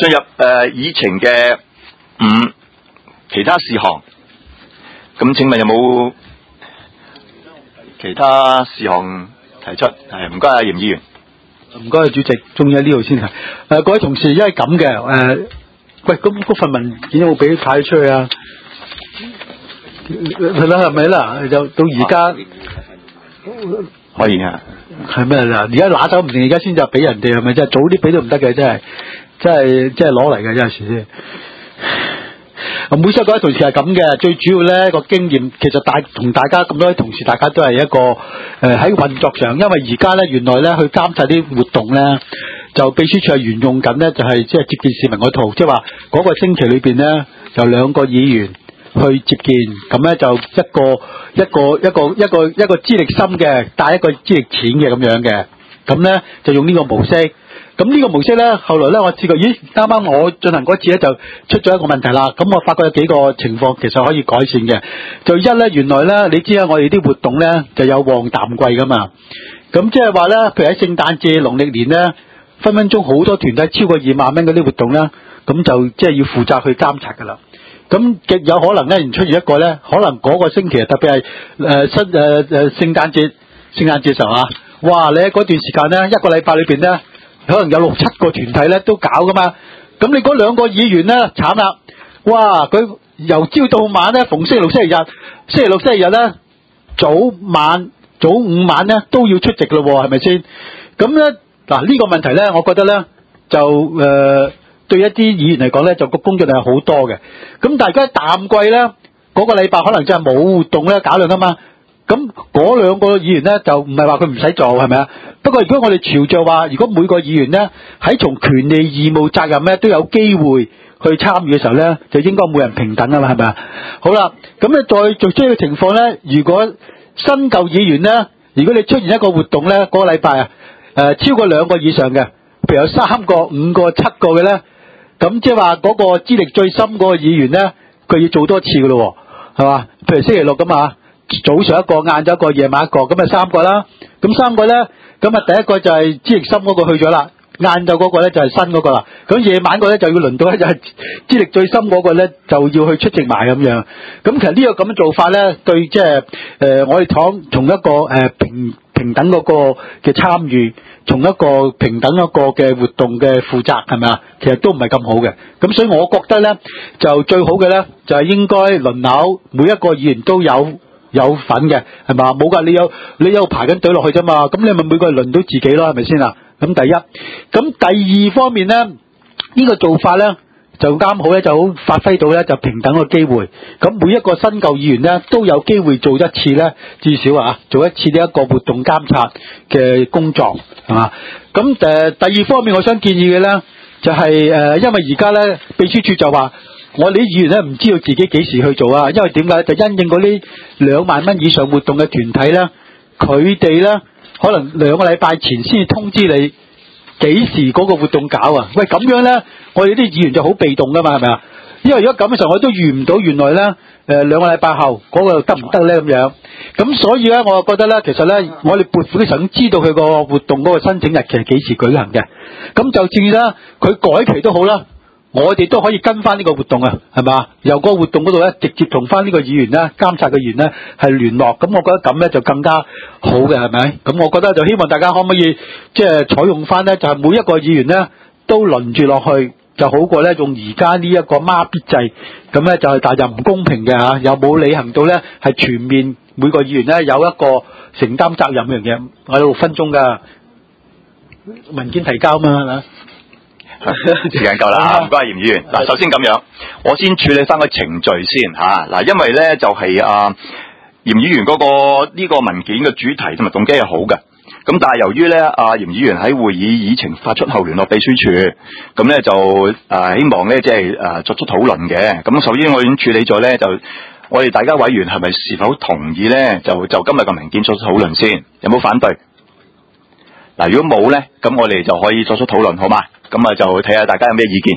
進入議程嘅5其他事項。咁請問有冇其他事項提出？係唔該啊，嚴議員。 唔該，主席，仲要喺呢度先各位同事，因為咁嘅喂，咁嗰份文件有冇俾派出去啊？係咪啦？就到而家可以啊。 係咩啦？而家拿走唔定，而家先就俾人哋係咪？真係早啲俾都唔得嘅，真係攞嚟嘅，真係時先。每次各位同事係咁嘅，最主要咧個經驗，其實同大家咁多位同事，大家都係一個喺運作上，因為而家咧原來咧去監察啲活動咧，就秘書處係沿用緊咧，就係即係接見市民嗰套，即係話嗰個星期裏邊咧，就2個議員去接見，咁咧就一個資歷深嘅帶一個資歷淺嘅咁樣嘅，咁咧就用呢個模式。咁呢個模式咧，後來咧我試過，啱啱我進行嗰次咧就出咗一個問題啦。咁我發覺有幾個情況其實可以改善嘅。就一咧，原來咧你知啊，我哋啲活動咧就有旺淡季噶嘛。咁即係話咧，譬如喺聖誕節、農曆年咧，分分鐘好多團體超過2萬蚊嗰啲活動咧，咁就即係要負責去監察噶啦。咁極有可能咧，出現一個咧，可能嗰個星期特別係聖誕節時候啊，哇！你喺嗰段時間咧，一個禮拜裏邊咧，可能有6-7個團體咧都搞噶嘛，咁你嗰2個議員咧慘啦，哇！佢由朝到晚咧，逢星期六、星期日咧，早午晚咧都要出席噶咯，係咪先？咁咧嗱呢個問題咧，我覺得咧就對一啲議員嚟講咧，就個工作量係好多嘅。咁大家淡季咧嗰個禮拜可能真係冇活動咧搞量啊嘛。咁嗰2個議員咧就唔係話佢唔使做，係咪啊？不過如果我哋朝着話，如果每個議員咧喺從權利義務責任咧都有機會去參與嘅時候咧，就應該每人平等啊嘛，係咪啊？好啦，咁咧再做出呢個情況咧，如果新舊議員咧，如果你出現一個活動咧，嗰個禮拜超過2個以上嘅，譬如有3個、5個、7個嘅咧，咁即係話嗰個資歷最深嗰個議員咧，佢要做多次噶咯，係嘛？譬如星期六咁啊。早上一個，晏晝一個，夜晚一個，咁3個啦。咁3個咧，咁第一個就係資歷深嗰個去咗啦，晏晝嗰個咧就係新嗰個啦。咁夜晚嗰咧就要輪到咧就係資歷最深嗰個咧就要去出席埋咁樣。咁其實呢個咁樣做法咧，對即係我哋從一個平等嗰個嘅參與，從一個平等一個嘅活動嘅負責係咪啊？其實都唔係咁好嘅。咁所以我覺得咧，就最好嘅咧就係應該輪流每一個議員都有份嘅，係嘛？冇噶，你有排緊隊落去啫嘛，咁你咪每個人輪到自己咯，係咪先啊？咁第一，咁第二方面咧，呢個做法咧就啱好咧，就好發揮到咧就平等嘅機會。咁每一個新舊議員咧都有機會做一次咧，至少做一次呢一個活動監察嘅工作，係嘛？咁第二方面，我想建議嘅咧就係因為而家咧秘書處就話。我哋啲議員咧唔知道自己幾時去做啊，因為點解？就因應嗰啲2萬蚊以上活動嘅團體咧，佢哋咧可能2個禮拜前先通知你幾時嗰個活動搞啊。喂，咁樣咧，我哋啲議員就好被動噶嘛，係咪啊？因為如果咁嘅時候，我都預唔到原來咧2個禮拜後嗰個得唔得咧咁樣。咁所以咧，我覺得咧，其實咧，我哋撥款嘅時候知道佢個活動嗰個申請日期係幾時舉行嘅。咁就至啦，佢改期都好啦。我哋都可以跟翻呢個活動啊，係嘛？由個活動嗰度咧，直接同翻呢個議員咧，監察嘅議員咧係聯絡。咁我覺得咁咧就更加好嘅，係咪？咁我覺得就希望大家可唔可以即係採用翻咧，就係每一個議員咧都輪住落去，就好過咧用而家呢一個孖必制。咁咧就係但係就唔公平嘅嚇，又冇履行到咧係全面每個議員咧有一個承擔責任嘅嘢。我有6分鐘㗎文件提交嘛，係咪？ 時間夠啦，唔該嚴議員。嗱，首先咁樣，我先處理翻個程序先嚇。嗱，因為咧就係嚴議員嗰個呢個文件嘅主題同埋動機係好嘅。咁但係由於咧嚴議員喺會議議程發出後聯絡秘書處，咁咧就希望咧即係作出討論嘅。咁首先我已經處理咗咧，就我哋大家委員係咪是否同意咧？就今日嘅文件作出討論先，有冇反對？嗱，如果冇咧，咁我哋就可以作出討論，好嘛？咁就睇下大家有咩意見。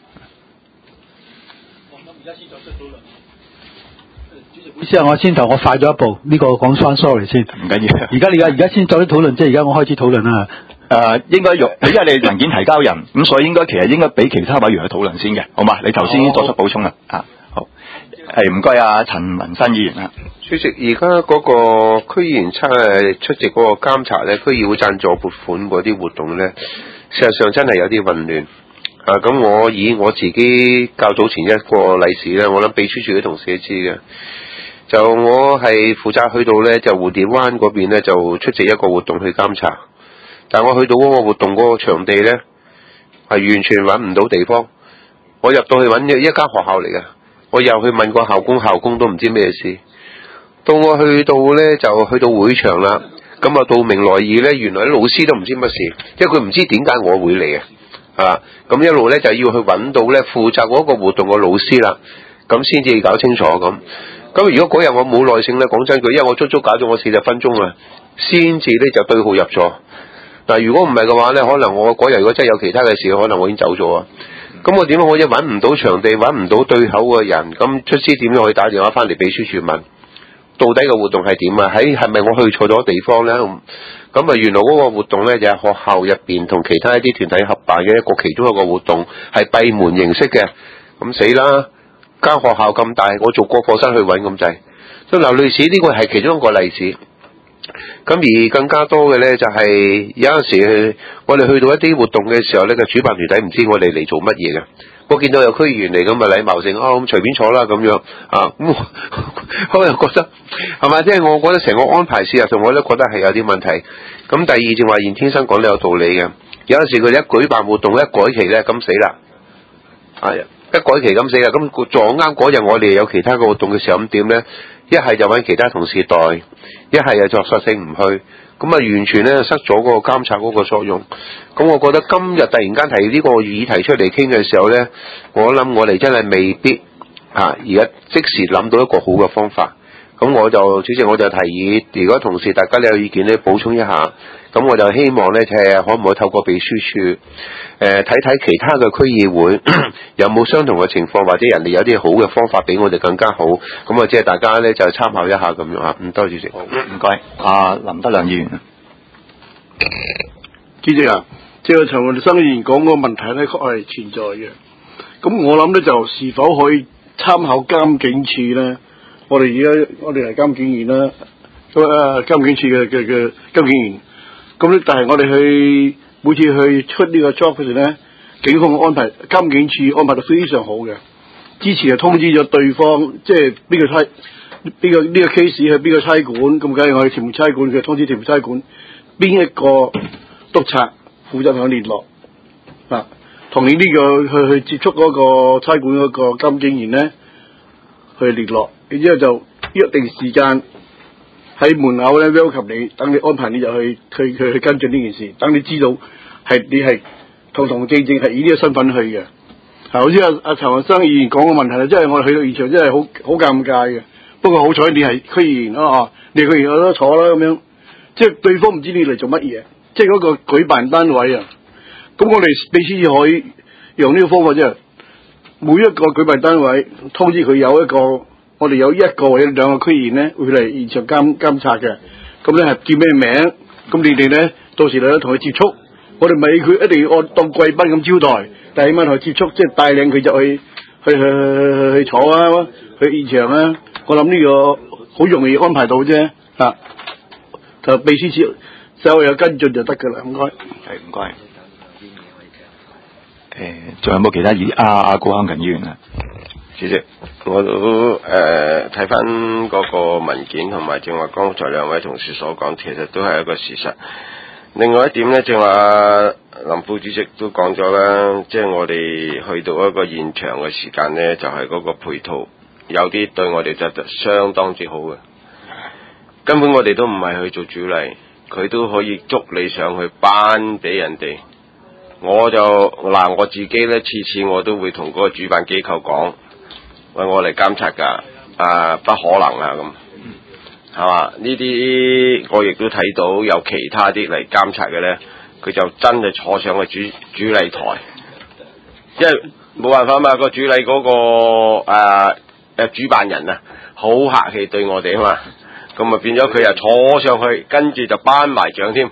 而家先作出討論。主席，唔好意思啊，我快咗一步，呢個講翻 sorry 先。 唔緊要。 而家先作出討論，即係而家我開始討論啦。 應該用，因為你文件提交人，咁所以其實應該俾其他委員去討論先嘅，好嘛？你頭先作出補充啦，好，唔該啊，陳文新議員啊。 主席，而家嗰個區議員出席嗰個監察咧，區議會贊助撥款嗰啲活動咧，事實上真係有啲混亂。咁我以我自己較早前一個例子咧，我諗秘書處啲同事都知嘅。就我係負責去到咧，就蝴蝶灣嗰邊咧，就出席一個活動去監察。但我去到嗰個活動嗰個場地咧，係完全揾唔到地方。我入到去揾一間學校嚟嘅，我又去問個校工，校工都唔知咩事。到我去到咧，就去到會場啦。咁啊，到明來意咧，原來啲老師都唔知乜事，因為佢唔知點解我會嚟啊。咁一路咧就要去揾到咧負責嗰個活動嘅老師啦，咁先至搞清楚咁。咁如果嗰日我冇耐性咧，講真句，因為我足足搞咗我40分鐘啊，先至咧就對號入座。但如果唔係嘅話咧，可能我嗰日如果真係有其他嘅事，可能我已經走咗啊。咁我點解我一揾唔到場地，揾唔到對口嘅人，咁出師點樣去打電話翻嚟秘書處問，到底個活動係點啊？係咪我去錯咗地方咧？咁啊，原來嗰個活動咧就係學校入邊同其他一啲團體合辦嘅一個其中一個活動，係閉門形式嘅。咁死啦！間學校咁大，我做過課室去揾咁滯。所以嗱，類似呢個係其中一個例子。咁而更加多嘅咧，就係有陣時我哋去到一啲活動嘅時候咧，個主辦團體唔知我哋嚟做乜嘢嘅。我見到有區議員嚟咁啊，禮貌性咁隨便坐啦咁樣啊，咁我又覺得係咪？即係我覺得成個安排事實上我都覺得係有啲問題。咁第二正話嚴天生講得有道理嘅，有陣時佢哋一舉辦活動一改期咧，咁死啦，係一改期咁死啦。咁撞啱嗰日我哋有其他嘅活動嘅時候，咁點咧？一係就揾其他同事代，一係就作索性唔去。咁啊，完全咧失咗嗰個監察嗰個作用。咁我覺得今日突然間提呢個議題出嚟傾嘅時候咧，我諗我哋真係未必而家即時諗到一個好嘅方法。咁我就主席我就提議，如果同事大家有意見咧，補充一下。咁我就希望咧，可唔可以透過秘書處睇睇其他嘅區議會有冇相同嘅情況，或者人哋有啲好嘅方法比我哋更加好。咁啊，即係大家咧就參考一下咁樣嚇。多謝主席。 唔該。林德亮議員。 主席啊，即係陳文生議員講嗰個問題咧，確係存在嘅。咁我諗咧，就是否可以參考監警處咧？我哋係監警員啦，監警處嘅監警員。咁咧，但係我哋每次去出呢個 job 嗰時咧，警方嘅安排，監警處安排得非常好嘅。之前就通知咗對方，即係邊個呢個 case 去邊個差館，咁梗係我哋屯門差館，佢通知屯門差館邊一個督察負責同佢聯絡同你呢個去接觸嗰個差館嗰個監警員咧去聯絡，然之後就約定時間喺門口咧 welcome 你，等你安排你就去跟進呢件事，等你知道你係堂堂正正係以呢個身份去嘅。好似阿陳文生議員講嘅問題咧，即係我哋去到現場真係好尷尬嘅。不過好彩你係區議員啊，你係區議員有得坐啦咁樣，即係對方唔知你嚟做乜嘢，即係嗰個舉辦單位啊。咁我哋秘書處可以用呢個方法，即係每一個舉辦單位通知佢我哋有一個或者兩個區議員咧會嚟現場監察嘅。咁咧係叫咩名？咁你哋咧到時咧同佢接觸，我哋咪佢一定要當貴賓咁招待，但係起碼同佢接觸，即係帶領佢就去坐啊，去現場啊。我諗呢個好容易安排到啫，就秘書處稍微有跟進就得噶啦，唔該。 係唔該。仲有冇其他議員？郭香勤議員啊， 主席，我都睇翻嗰個文件同埋正話剛才兩位同事所講，其實都係一個事實。另外一點呢，正話林副主席都講咗啦，即係我哋去到一個現場嘅時間呢，就係嗰個配套有啲對我哋就相當之好嘅。根本我哋都唔係去做主禮，佢都可以捉你上去頒俾人哋。我自己呢，次次我都會同嗰個主辦機構講，喂，我嚟監察㗎，不可能啊咁，係嘛？呢啲我亦都睇到有其他啲嚟監察嘅呢，佢就真係坐上去主禮台，因為冇辦法嘛，個主禮嗰個主辦人啊，好客氣對我哋啊嘛，咁啊變咗佢又坐上去，跟住就頒埋獎添。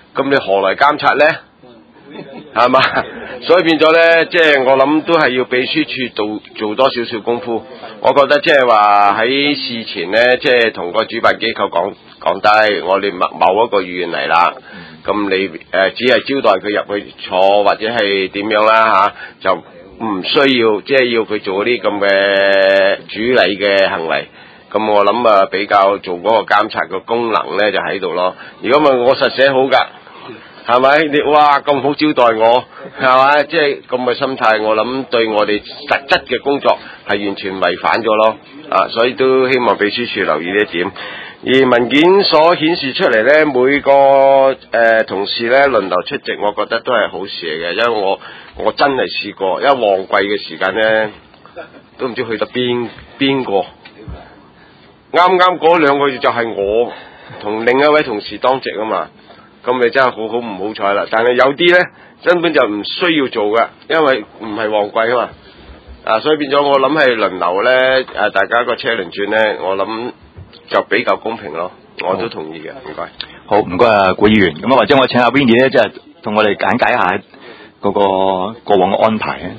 咁你何來監察咧？係嘛？所以變咗咧，即係我諗都係要秘書處做多少少功夫。我覺得即係話喺事前咧，即係同個主辦機構講低，我哋某一個議員嚟啦，咁你只係招待佢入去坐或者係點樣啦就唔需要即係要佢做啲咁嘅主禮嘅行為。咁我諗比較做嗰個監察嘅功能咧就喺度咯。如果唔係我實寫好㗎。係咪？你哇咁好招待我，係咪？即係咁嘅心態，我諗對我哋實質嘅工作係完全違反咗咯。所以都希望秘書處留意呢一點。而文件所顯示出嚟咧，每個同事咧輪流出席，我覺得都係好事嚟嘅，因為我真係試過，因為旺季嘅時間咧，都唔知去到邊個。啱嗰2個月就係我同另一位同事當值啊嘛。咁你真係好唔好彩啦！但係有啲咧根本就唔需要做㗎，因為唔係旺季啊嘛。所以變咗我諗係輪流咧，大家個車輪轉咧，我諗就比較公平咯。我都同意嘅，唔該。 好，唔該啊，古議員。咁或者我請阿 Winnie 咧，即係同我哋簡介一下嗰個過往嘅安排啊。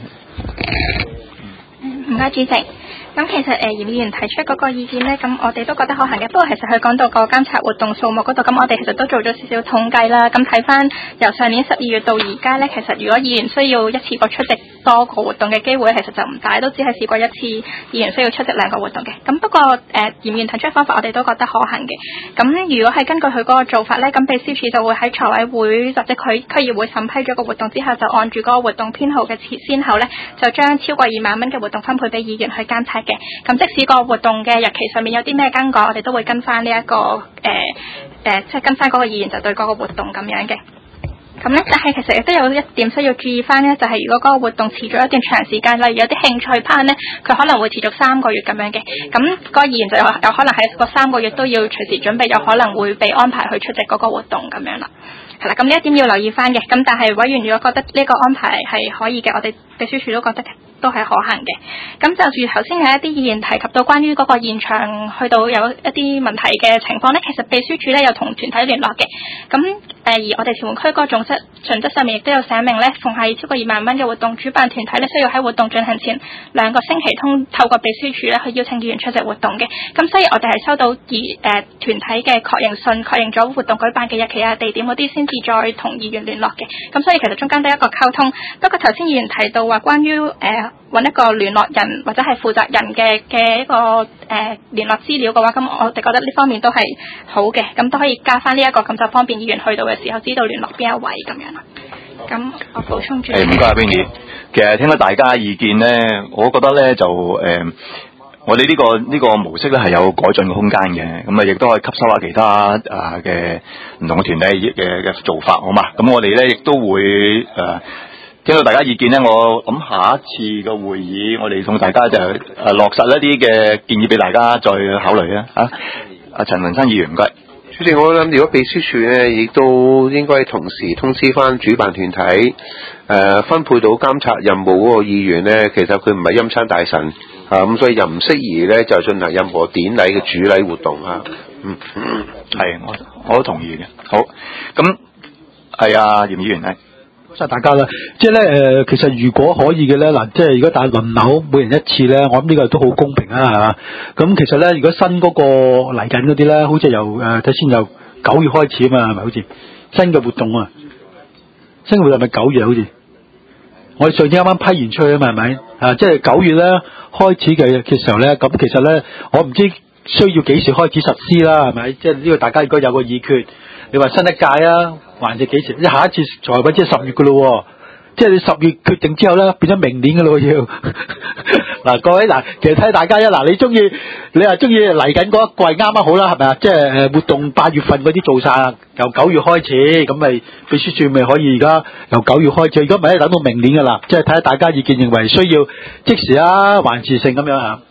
唔該，主席。咁其實嚴議員提出嗰個意見呢，咁我哋都覺得可行嘅。不過其實佢講到個監察活動數目嗰度，咁我哋其實都做咗少少統計啦。咁睇翻由上年12月到而家呢，其實如果議員需要一次過出席多個活動嘅機會，其實就唔大，都只係試過一次議員需要出席2個活動嘅。咁不過嚴議員提出嘅方法，我哋都覺得可行嘅。咁如果係根據佢嗰個做法呢，咁秘書處就會喺財委會或者區議會審批咗個活動之後，就按住嗰個活動編號嘅先後呢，就將超過2萬蚊嘅活動分配俾議員去監察嘅。咁即使個活動嘅日期上面有啲咩更改，我哋都會跟翻呢一個即係跟翻嗰個議員就對嗰個活動咁樣嘅。咁咧，但係其實亦都有一點需要注意翻咧，就係如果嗰個活動持續一段長時間，例如有啲興趣班咧，佢可能會持續3個月咁樣嘅。咁個議員就有可能喺嗰3個月都要隨時準備，有可能會被安排去出席嗰個活動咁樣啦。係啦，咁呢一點要留意翻嘅。咁但係委員如果覺得呢個安排係可以嘅，我哋秘書處都覺得都係可行嘅。咁就住頭先有一啲議員提及到關於嗰個現場去到有一啲問題嘅情況咧，其實秘書處咧有同團體聯絡嘅。咁而我哋屯門區嗰個準則上面亦都有寫明咧，逢係超過2萬蚊嘅活動，主辦團體咧需要喺活動進行前2個星期透過秘書處咧去邀請議員出席活動嘅。咁所以我哋係收到團體嘅確認信，確認咗活動舉辦嘅日期啊、地點嗰啲先至再同議員聯絡嘅。咁所以其實中間都係一個溝通。不過頭先議員提到話關於揾一個聯絡人或者係負責人嘅一個聯絡資料嘅話，咁我哋覺得呢方面都係好嘅，咁都可以加翻呢一個，咁就方便議員去到嘅時候知道聯絡邊一位咁樣啦。咁我補充住。 唔該啊 Benny。其實聽到大家意見咧，我覺得咧就我哋呢個模式咧係有改進嘅空間嘅，咁亦都可以吸收下其他嘅唔同嘅團體嘅做法，好嘛？咁我哋咧亦都會聽到大家意見咧，我諗下一次嘅會議，我哋同大家就落實一啲嘅建議俾大家再考慮啊！阿陳文生議員唔該。 主席，我諗如果秘書處咧，亦都應該同時通知翻主辦團體，分配到監察任務嗰個議員咧，其實佢唔係欽差大臣咁所以就唔適宜咧就進行任何典禮嘅主禮活動啊。 係，我都同意嘅。好，咁係啊，嚴議員係。 多謝大家啦，即係咧其實如果可以嘅咧，嗱，即係如果大家輪流每人一次咧，我諗呢個都好公平啊，係嘛？咁其實咧，如果新嗰個嚟緊嗰啲咧，好似由睇先由9月開始啊嘛，係咪好似新嘅活動啊？新嘅活動係咪9月好似？我哋上次啱啱批完出去啊嘛，係咪？即係9月咧開始嘅時候咧，咁其實咧，我唔知需要幾時開始實施啦，係咪？即係呢個大家如果有個議決，你話新一屆啊，還是幾時？下一次財委即係10月噶咯，即係你10月決定之後咧，變咗明年噶咯要。嗱，各位嗱，其實睇大家啊，嗱，你話中意嚟緊嗰一季啱啱好啦，係咪啊？即係活動8月份嗰啲做晒，由9月開始，咁咪秘書處咪可以而家由9月開始，如果唔係等到明年噶啦，即係睇下大家意見認為需要即時啊，還是性咁樣啊？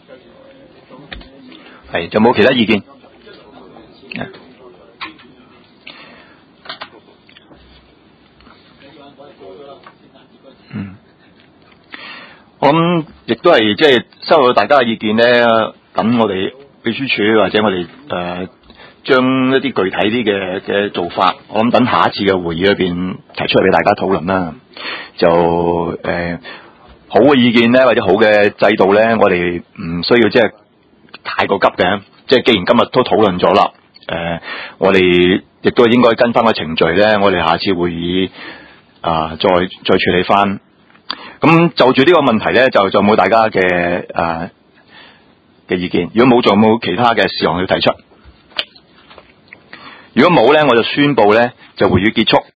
係，就冇其他意見。我諗亦都係即係收到大家嘅意見咧，等我哋秘書處或者我哋將一啲具體啲嘅做法，我諗等下一次嘅會議裏邊提出嚟俾大家討論啦。就好嘅意見咧，或者好嘅制度咧，我哋唔需要即係太過急嘅。即係既然今日都討論咗啦，我哋亦都應該跟翻個程序咧，我哋下次會議再處理翻。咁就住呢個問題咧，就冇大家嘅意見。如果冇，仲有冇其他嘅事項要提出？如果冇咧，我就宣布咧就會議結束。